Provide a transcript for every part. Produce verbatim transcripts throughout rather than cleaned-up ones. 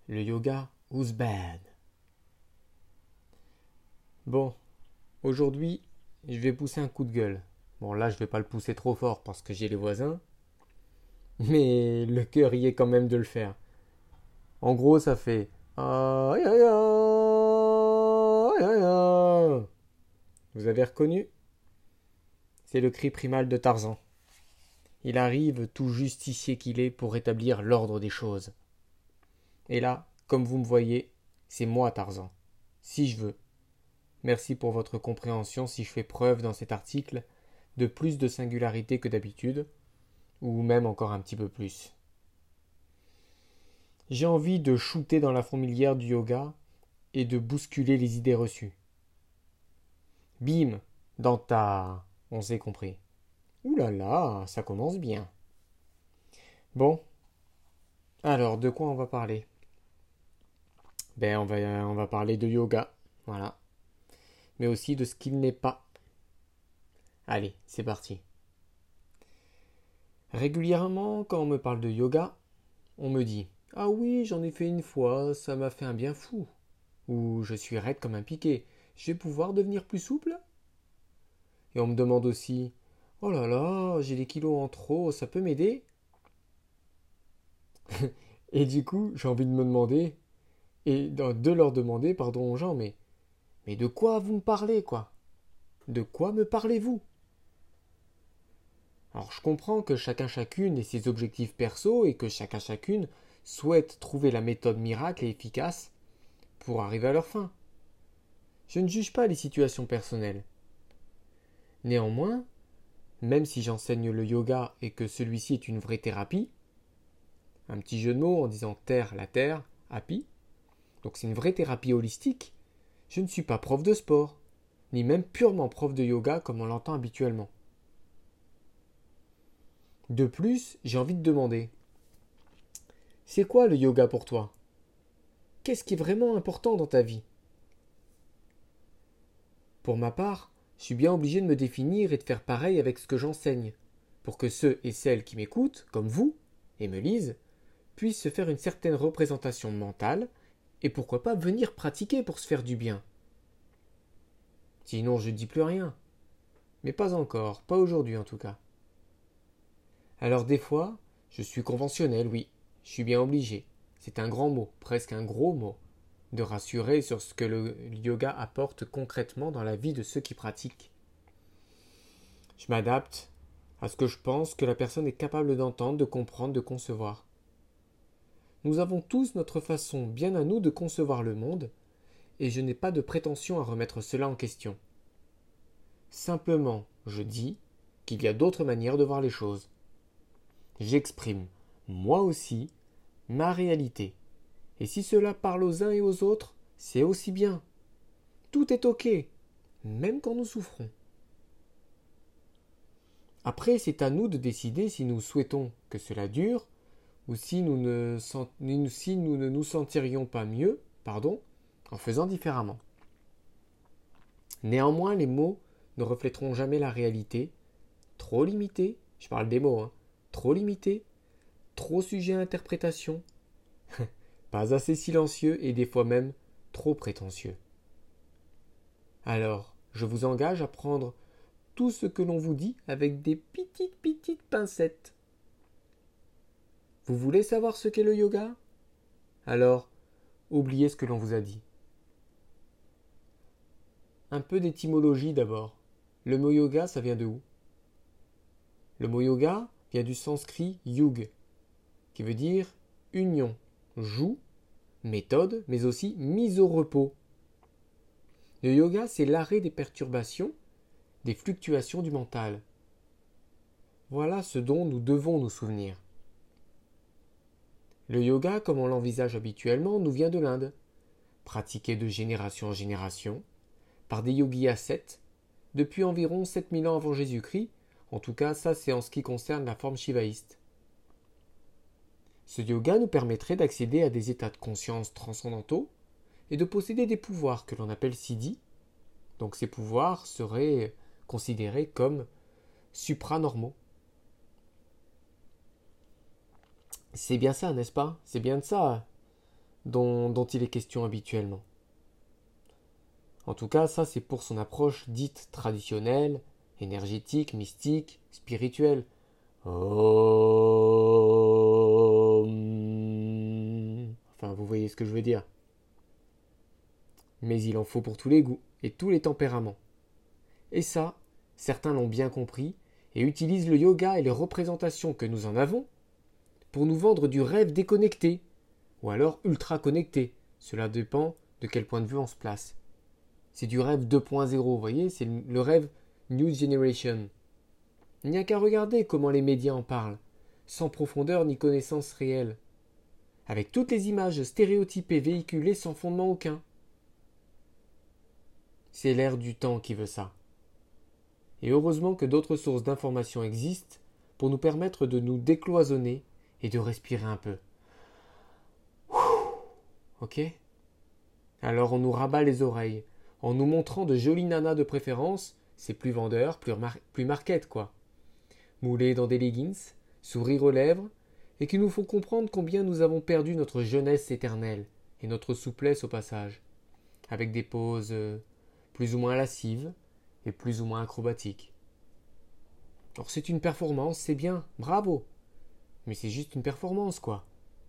Le yoga was bad. Bon, aujourd'hui, je vais pousser un coup de gueule. Bon, là, je vais pas le pousser trop fort parce que j'ai les voisins, mais le cœur y est quand même de le faire. En gros, ça fait aïe aïe aïe aïe aïe. Vous avez reconnu? C'est le cri primal de Tarzan. Il arrive tout justicier qu'il est pour rétablir l'ordre des choses. Et là, comme vous me voyez, c'est moi Tarzan. Si je veux. Merci pour votre compréhension si je fais preuve dans cet article de plus de singularité que d'habitude, ou même encore un petit peu plus. J'ai envie de shooter dans la fourmilière du yoga et de bousculer les idées reçues. Bim, dans ta... On s'est compris. Ouh là là, ça commence bien. Bon, alors de quoi on va parler? Ben on va, on va parler de yoga, voilà. Mais aussi de ce qu'il n'est pas. Allez, c'est parti. Régulièrement, quand on me parle de yoga, on me dit ah oui, j'en ai fait une fois, ça m'a fait un bien fou. Ou je suis raide comme un piquet, je vais pouvoir devenir plus souple? Et on me demande aussi oh là là, j'ai des kilos en trop, ça peut m'aider? Et du coup, j'ai envie de me demander, et de leur demander, pardon aux gens, mais, mais de quoi vous me parlez, quoi? De quoi me parlez-vous? Alors je comprends que chacun chacune ait ses objectifs perso et que chacun chacune souhaite trouver la méthode miracle et efficace pour arriver à leur fin. Je ne juge pas les situations personnelles. Néanmoins, même si j'enseigne le yoga et que celui-ci est une vraie thérapie, un petit jeu de mots en disant terre la terre, happy, donc c'est une vraie thérapie holistique, je ne suis pas prof de sport, ni même purement prof de yoga comme on l'entend habituellement. De plus, j'ai envie de demander, c'est quoi le yoga pour toi? Qu'est-ce qui est vraiment important dans ta vie? Pour ma part, je suis bien obligé de me définir et de faire pareil avec ce que j'enseigne, pour que ceux et celles qui m'écoutent, comme vous, et me lisent, puissent se faire une certaine représentation mentale, et pourquoi pas venir pratiquer pour se faire du bien. Sinon je ne dis plus rien. Mais pas encore, pas aujourd'hui en tout cas. Alors des fois, je suis conventionnel, oui, je suis bien obligé. C'est un grand mot, presque un gros mot, de rassurer sur ce que le yoga apporte concrètement dans la vie de ceux qui pratiquent. Je m'adapte à ce que je pense que la personne est capable d'entendre, de comprendre, de concevoir. Nous avons tous notre façon bien à nous de concevoir le monde, et je n'ai pas de prétention à remettre cela en question. Simplement, je dis qu'il y a d'autres manières de voir les choses. J'exprime, moi aussi, ma réalité. Et si cela parle aux uns et aux autres, c'est aussi bien. Tout est ok, même quand nous souffrons. Après, c'est à nous de décider si nous souhaitons que cela dure ou si nous ne, si nous, ne nous sentirions pas mieux, pardon, en faisant différemment. Néanmoins, les mots ne reflèteront jamais la réalité, trop limitée, je parle des mots, hein, trop limitée, trop sujet à interprétation, pas assez silencieux et des fois même trop prétentieux. Alors, je vous engage à prendre tout ce que l'on vous dit avec des petites petites pincettes. Vous voulez savoir ce qu'est le yoga? Alors, oubliez ce que l'on vous a dit. Un peu d'étymologie d'abord. Le mot yoga, ça vient de où? Le mot yoga vient du sanskrit yug, qui veut dire union, joug, méthode, mais aussi mise au repos. Le yoga, c'est l'arrêt des perturbations, des fluctuations du mental. Voilà ce dont nous devons nous souvenir. Le yoga, comme on l'envisage habituellement, nous vient de l'Inde, pratiqué de génération en génération, par des yogis ascètes, depuis environ sept mille ans avant Jésus-Christ, en tout cas ça c'est en ce qui concerne la forme shivaïste. Ce yoga nous permettrait d'accéder à des états de conscience transcendantaux et de posséder des pouvoirs que l'on appelle siddhis, donc ces pouvoirs seraient considérés comme supranormaux. C'est bien ça, n'est-ce pas? C'est bien de ça dont, dont il est question habituellement. En tout cas, ça c'est pour son approche dite traditionnelle, énergétique, mystique, spirituelle. Om. Enfin, vous voyez ce que je veux dire. Mais il en faut pour tous les goûts et tous les tempéraments. Et ça, certains l'ont bien compris et utilisent le yoga et les représentations que nous en avons pour nous vendre du rêve déconnecté, ou alors ultra connecté. Cela dépend de quel point de vue on se place. C'est du rêve deux point zéro, vous voyez, c'est le rêve New Generation. Il n'y a qu'à regarder comment les médias en parlent, sans profondeur ni connaissance réelle, avec toutes les images stéréotypées véhiculées sans fondement aucun. C'est l'air du temps qui veut ça. Et heureusement que d'autres sources d'informations existent pour nous permettre de nous décloisonner et de respirer un peu. Ok ? Alors on nous rabat les oreilles, en nous montrant de jolies nanas de préférence, c'est plus vendeur, plus, mar- plus market quoi. Moulées dans des leggings, sourire aux lèvres, et qui nous font comprendre combien nous avons perdu notre jeunesse éternelle, et notre souplesse au passage, avec des poses euh, plus ou moins lascives, et plus ou moins acrobatiques. Alors c'est une performance, c'est bien, bravo, mais c'est juste une performance quoi.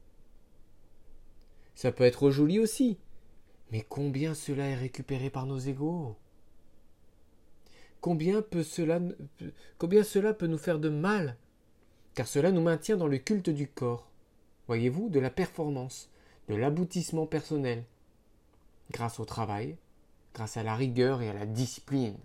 Ça peut être joli aussi, mais combien cela est récupéré par nos égos ? Combien, peut cela, combien cela peut nous faire de mal ? Car cela nous maintient dans le culte du corps, voyez-vous, de la performance, de l'aboutissement personnel, grâce au travail, grâce à la rigueur et à la discipline.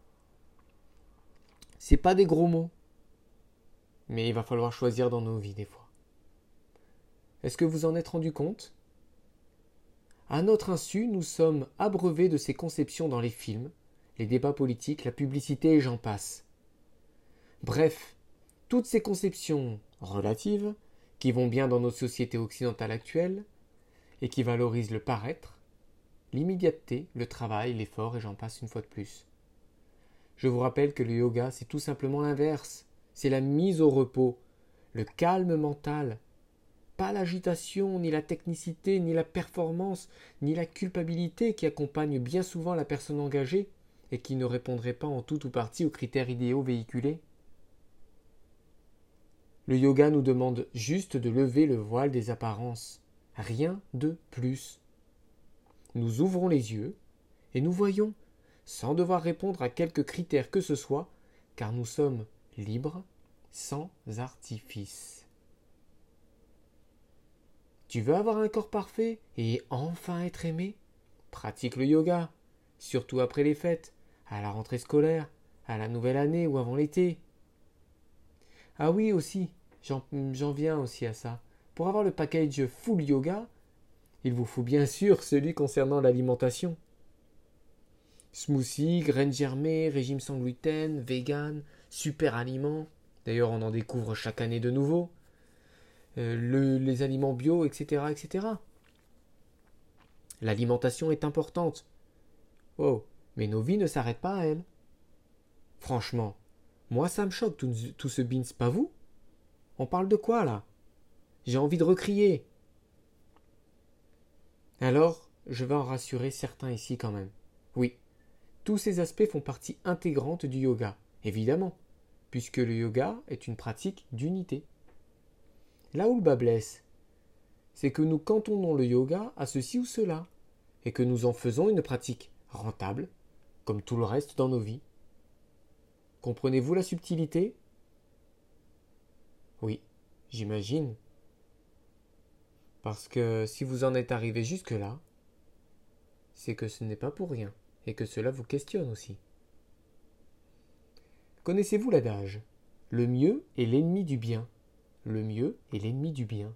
C'est pas des gros mots, mais il va falloir choisir dans nos vies des fois. Est-ce que vous en êtes rendu compte ? À notre insu, nous sommes abreuvés de ces conceptions dans les films, les débats politiques, la publicité et j'en passe. Bref, toutes ces conceptions relatives, qui vont bien dans nos sociétés occidentales actuelles, et qui valorisent le paraître, l'immédiateté, le travail, l'effort et j'en passe une fois de plus. Je vous rappelle que le yoga, c'est tout simplement l'inverse. C'est la mise au repos, le calme mental, pas l'agitation, ni la technicité, ni la performance, ni la culpabilité qui accompagnent bien souvent la personne engagée et qui ne répondrait pas en tout ou partie aux critères idéaux véhiculés. Le yoga nous demande juste de lever le voile des apparences, rien de plus. Nous ouvrons les yeux et nous voyons, sans devoir répondre à quelque critère que ce soit, car nous sommes libres, sans artifice. Tu veux avoir un corps parfait et enfin être aimé ? Pratique le yoga, surtout après les fêtes, à la rentrée scolaire, à la nouvelle année ou avant l'été. Ah oui aussi, j'en, j'en viens aussi à ça. Pour avoir le package full yoga, il vous faut bien sûr celui concernant l'alimentation. Smoothie, graines germées, régime sans gluten, vegan, super aliments. D'ailleurs, on en découvre chaque année de nouveaux. Euh, le, les aliments bio, et cetera, et cetera. L'alimentation est importante. Oh, mais nos vies ne s'arrêtent pas à elle. Franchement, moi ça me choque tout, tout ce beans, pas vous ? On parle de quoi là ? J'ai envie de recrier. Alors, je vais en rassurer certains ici quand même. Oui, tous ces aspects font partie intégrante du yoga, évidemment, puisque le yoga est une pratique d'unité. Là où le bas blesse, c'est que nous cantonnons le yoga à ceci ou cela, et que nous en faisons une pratique rentable, comme tout le reste dans nos vies. Comprenez-vous la subtilité ? Oui, j'imagine. Parce que si vous en êtes arrivé jusque-là, c'est que ce n'est pas pour rien, et que cela vous questionne aussi. Connaissez-vous l'adage ? Le mieux est l'ennemi du bien. Le mieux est l'ennemi du bien.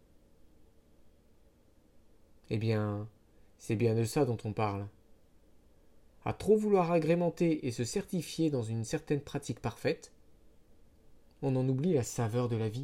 Eh bien, c'est bien de ça dont on parle. À trop vouloir agrémenter et se certifier dans une certaine pratique parfaite, on en oublie la saveur de la vie.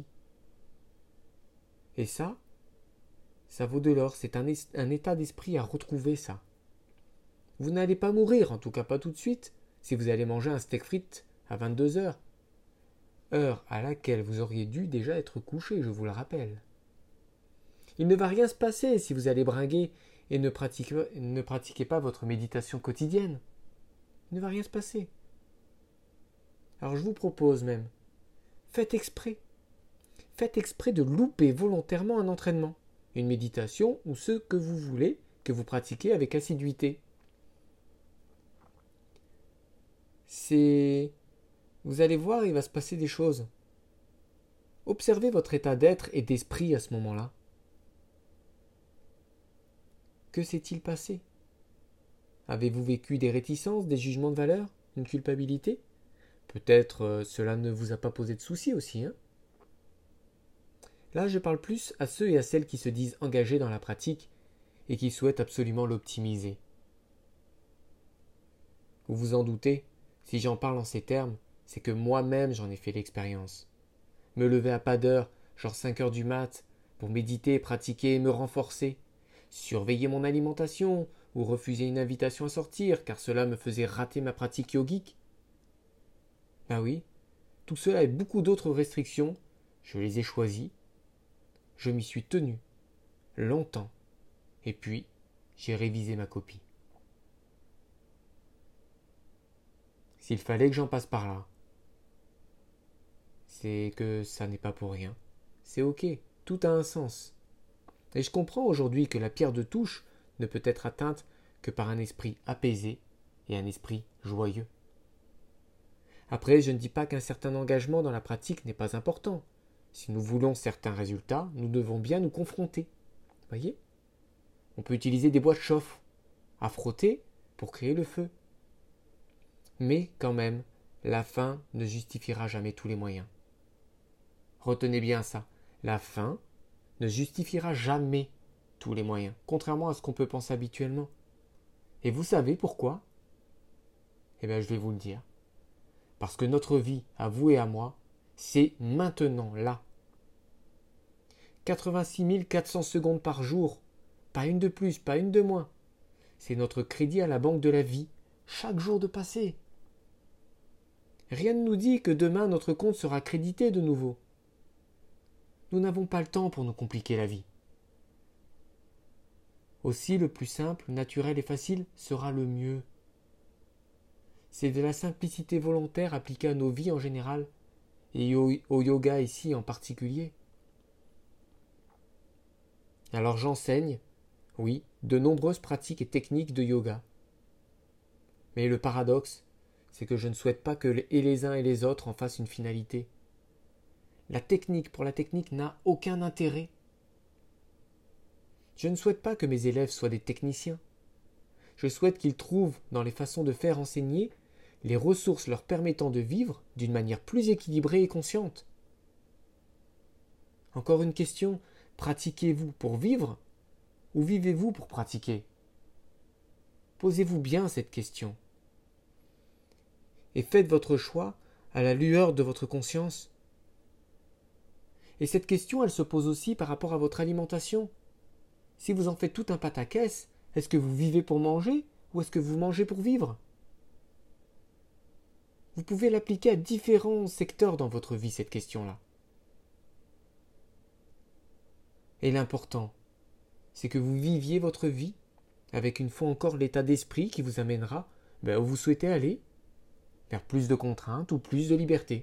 Et ça, ça vaut de l'or, c'est un, es- un état d'esprit à retrouver ça. Vous n'allez pas mourir, en tout cas pas tout de suite, si vous allez manger un steak frites à vingt-deux heures. Heure à laquelle vous auriez dû déjà être couché, je vous le rappelle. Il ne va rien se passer si vous allez bringuer et ne pratiquez, ne pratiquez pas votre méditation quotidienne. Il ne va rien se passer. Alors je vous propose même, faites exprès. Faites exprès de louper volontairement un entraînement, une méditation ou ce que vous voulez que vous pratiquez avec assiduité. C'est... Vous allez voir, il va se passer des choses. Observez votre état d'être et d'esprit à ce moment-là. Que s'est-il passé? Avez-vous vécu des réticences, des jugements de valeur, une culpabilité? Peut-être euh, cela ne vous a pas posé de soucis aussi, hein? Là, je parle plus à ceux et à celles qui se disent engagés dans la pratique et qui souhaitent absolument l'optimiser. Vous vous en doutez, si j'en parle en ces termes, c'est que moi-même j'en ai fait l'expérience. Me lever à pas d'heure, genre cinq heures du mat, pour méditer, pratiquer et me renforcer, surveiller mon alimentation ou refuser une invitation à sortir car cela me faisait rater ma pratique yogique. Ben oui, tout cela et beaucoup d'autres restrictions, je les ai choisies. Je m'y suis tenu, longtemps, et puis j'ai révisé ma copie. S'il fallait que j'en passe par là, c'est que ça n'est pas pour rien. C'est ok, tout a un sens. Et je comprends aujourd'hui que la pierre de touche ne peut être atteinte que par un esprit apaisé et un esprit joyeux. Après, je ne dis pas qu'un certain engagement dans la pratique n'est pas important. Si nous voulons certains résultats, nous devons bien nous confronter. Voyez ? On peut utiliser des bois de chauffe à frotter pour créer le feu. Mais quand même, la fin ne justifiera jamais tous les moyens. Retenez bien ça. La fin ne justifiera jamais tous les moyens, contrairement à ce qu'on peut penser habituellement. Et vous savez pourquoi? Eh bien, je vais vous le dire. Parce que notre vie, à vous et à moi, c'est maintenant, là. quatre-vingt-six mille quatre cents secondes par jour. Pas une de plus, pas une de moins. C'est notre crédit à la banque de la vie, chaque jour de passé. Rien ne nous dit que demain notre compte sera crédité de nouveau. Nous n'avons pas le temps pour nous compliquer la vie. Aussi, le plus simple, naturel et facile sera le mieux. C'est de la simplicité volontaire appliquée à nos vies en général, et au, au yoga ici en particulier. Alors j'enseigne, oui, de nombreuses pratiques et techniques de yoga. Mais le paradoxe, c'est que je ne souhaite pas que et les uns et les autres en fassent une finalité. La technique pour la technique n'a aucun intérêt. Je ne souhaite pas que mes élèves soient des techniciens. Je souhaite qu'ils trouvent dans les façons de faire enseigner les ressources leur permettant de vivre d'une manière plus équilibrée et consciente. Encore une question, pratiquez-vous pour vivre ou vivez-vous pour pratiquer? Posez-vous bien cette question. Et faites votre choix à la lueur de votre conscience. Et cette question, elle se pose aussi par rapport à votre alimentation. Si vous en faites tout un pataquès, est-ce que vous vivez pour manger ou est-ce que vous mangez pour vivre? Vous pouvez l'appliquer à différents secteurs dans votre vie, cette question-là. Et l'important, c'est que vous viviez votre vie avec une fois encore l'état d'esprit qui vous amènera ben, où vous souhaitez aller, vers plus de contraintes ou plus de liberté.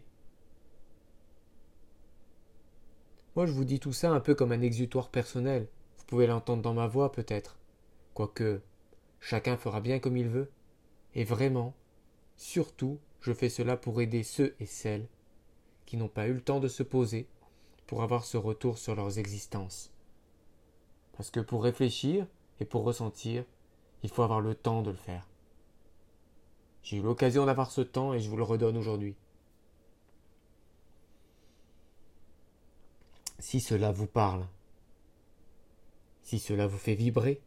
Moi, je vous dis tout ça un peu comme un exutoire personnel. Vous pouvez l'entendre dans ma voix, peut-être. Quoique, chacun fera bien comme il veut. Et vraiment, surtout, je fais cela pour aider ceux et celles qui n'ont pas eu le temps de se poser pour avoir ce retour sur leurs existences. Parce que pour réfléchir et pour ressentir, il faut avoir le temps de le faire. J'ai eu l'occasion d'avoir ce temps et je vous le redonne aujourd'hui. Si cela vous parle, si cela vous fait vibrer,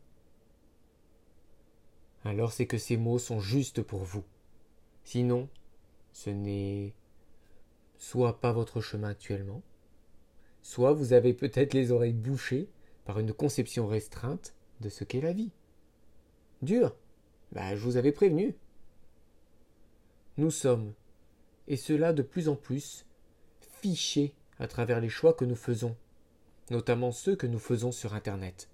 alors c'est que ces mots sont justes pour vous. Sinon, ce n'est soit pas votre chemin actuellement, soit vous avez peut-être les oreilles bouchées par une conception restreinte de ce qu'est la vie. Dur, bah, je vous avais prévenu. Nous sommes, et cela de plus en plus, fichés à travers les choix que nous faisons. notamment ceux que nous faisons sur Internet.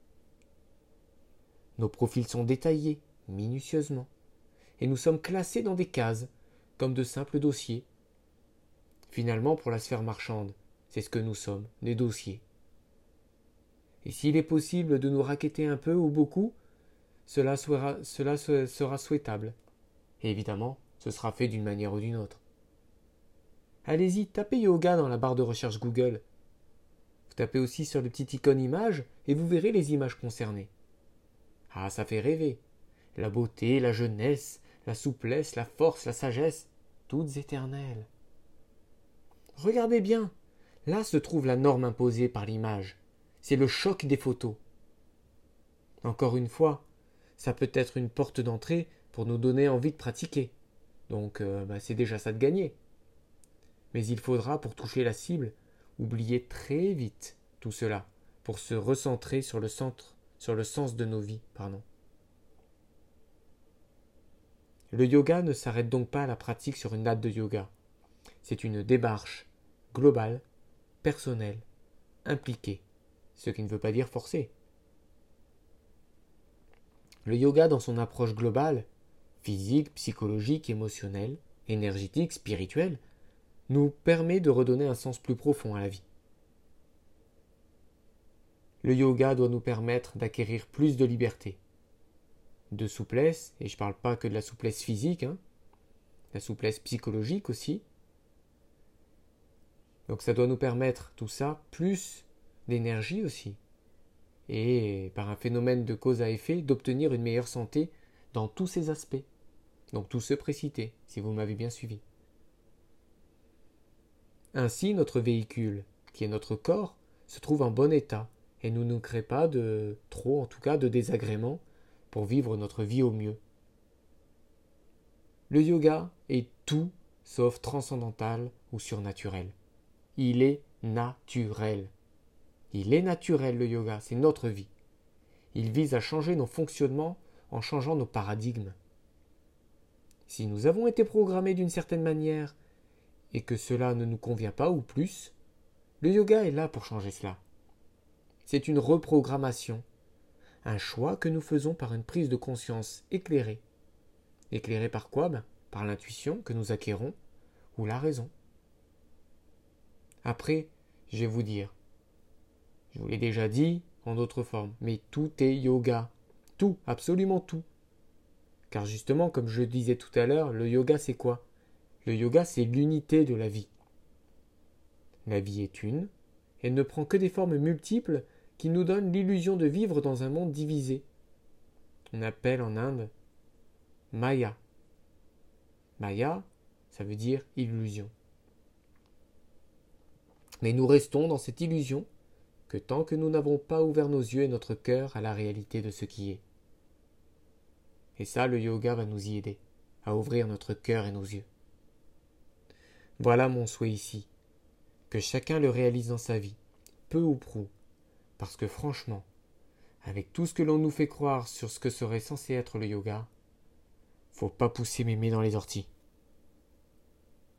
Nos profils sont détaillés, minutieusement, et nous sommes classés dans des cases, comme de simples dossiers. Finalement, pour la sphère marchande, c'est ce que nous sommes, des dossiers. Et s'il est possible de nous racketter un peu ou beaucoup, cela sera, cela sera souhaitable. Et évidemment, ce sera fait d'une manière ou d'une autre. Allez-y, tapez yoga dans la barre de recherche Google. Vous tapez aussi sur le petit icône image et vous verrez les images concernées. Ah, ça fait rêver. La beauté, la jeunesse, la souplesse, la force, la sagesse, toutes éternelles. Regardez bien, là se trouve la norme imposée par l'image. C'est le choc des photos. Encore une fois, ça peut être une porte d'entrée pour nous donner envie de pratiquer. Donc euh, bah, c'est déjà ça de gagner. Mais il faudra, pour toucher la cible, oublier très vite tout cela, pour se recentrer sur le centre, sur le sens de nos vies, pardon. Le yoga ne s'arrête donc pas à la pratique sur une date de yoga. C'est une démarche globale, personnelle, impliquée, ce qui ne veut pas dire forcée. Le yoga, dans son approche globale, physique, psychologique, émotionnelle, énergétique, spirituelle, nous permet de redonner un sens plus profond à la vie. Le yoga doit nous permettre d'acquérir plus de liberté, de souplesse, et je ne parle pas que de la souplesse physique, hein, la souplesse psychologique aussi. Donc ça doit nous permettre, tout ça, plus d'énergie aussi, et par un phénomène de cause à effet, d'obtenir une meilleure santé dans tous ces aspects. Donc tous ceux précités, si vous m'avez bien suivi. Ainsi, notre véhicule, qui est notre corps, se trouve en bon état et nous ne crée pas de trop, en tout cas, de désagréments pour vivre notre vie au mieux. Le yoga est tout sauf transcendantal ou surnaturel. Il est naturel. Il est naturel le yoga, c'est notre vie. Il vise à changer nos fonctionnements en changeant nos paradigmes. Si nous avons été programmés d'une certaine manière et que cela ne nous convient pas ou plus, le yoga est là pour changer cela. C'est une reprogrammation, un choix que nous faisons par une prise de conscience éclairée. Éclairée par quoi? Ben, par l'intuition que nous acquérons ou la raison. Après, je vais vous dire, je vous l'ai déjà dit en d'autres formes, mais tout est yoga. Tout, absolument tout. Car justement, comme je le disais tout à l'heure, le yoga c'est quoi? Le yoga c'est l'unité de la vie. La vie est une, elle ne prend que des formes multiples qui nous donnent l'illusion de vivre dans un monde divisé. On appelle en Inde Maya. Maya, ça veut dire illusion. Mais nous restons dans cette illusion que tant que nous n'avons pas ouvert nos yeux et notre cœur à la réalité de ce qui est. Et ça, le yoga va nous y aider, à ouvrir notre cœur et nos yeux. Voilà mon souhait ici, que chacun le réalise dans sa vie, peu ou prou, parce que franchement, avec tout ce que l'on nous fait croire sur ce que serait censé être le yoga, faut pas pousser mémé dans les orties.